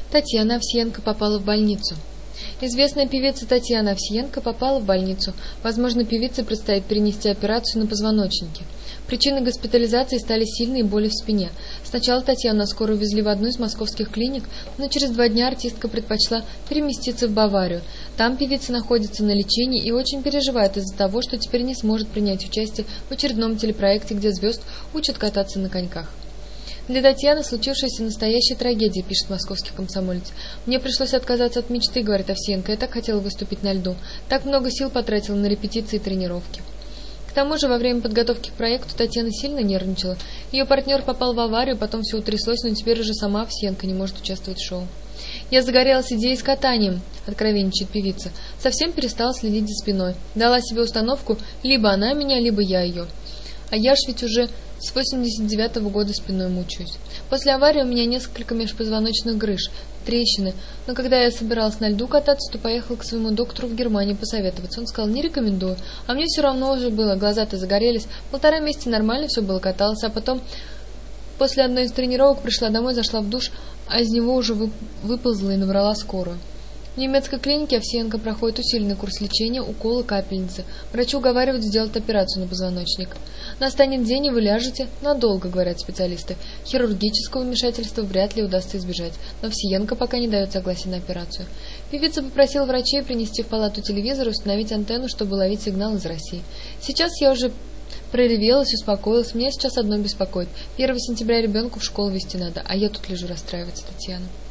Татьяна Овсиенко попала в больницу. Известная певица Татьяна Овсиенко попала в больницу. Возможно, певице предстоит перенести операцию на позвоночнике. Причиной госпитализации стали сильные боли в спине. Сначала Татьяну на скорую везли в одну из московских клиник, но через 2 дня артистка предпочла переместиться в Баварию. Там певица находится на лечении и очень переживает из-за того, что теперь не сможет принять участие в очередном телепроекте, где звезд учат кататься на коньках. Для Татьяны случившаяся настоящая трагедия, пишет московский комсомолец. «Мне пришлось отказаться от мечты, — говорит Овсиенко, — я так хотела выступить на льду. Так много сил потратила на репетиции и тренировки». К тому же, во время подготовки к проекту Татьяна сильно нервничала. Ее партнер попал в аварию, потом все утряслось, но теперь уже сама Овсиенко не может участвовать в шоу. «Я загорелась идеей с катанием, — откровенничает певица. Совсем перестала следить за спиной. Дала себе установку: либо она меня, либо я ее. А я ж ведь уже с 89-го года спиной мучаюсь. После аварии у меня несколько межпозвоночных грыж, трещины, но когда я собиралась на льду кататься, то поехала к своему доктору в Германию посоветоваться. Он сказал: не рекомендую. А мне все равно уже было, глаза-то загорелись. 1,5 месяца нормально все было, каталась, а потом после одной из тренировок пришла домой, зашла в душ, а из него уже выползла и набрала скорую. В немецкой клинике Овсиенко проходит усиленный курс лечения, уколы, капельницы. Врачи уговаривают сделать операцию на позвоночник. Настанет день, и вы ляжете надолго, говорят специалисты. Хирургического вмешательства вряд ли удастся избежать, но Овсиенко пока не дает согласия на операцию. Певица попросила врачей принести в палату телевизор и установить антенну, чтобы ловить сигнал из России. Сейчас я уже проревелась, успокоилась, меня сейчас одно беспокоит. 1 сентября ребенку в школу везти надо, а я тут лежу, расстраивается Татьяна.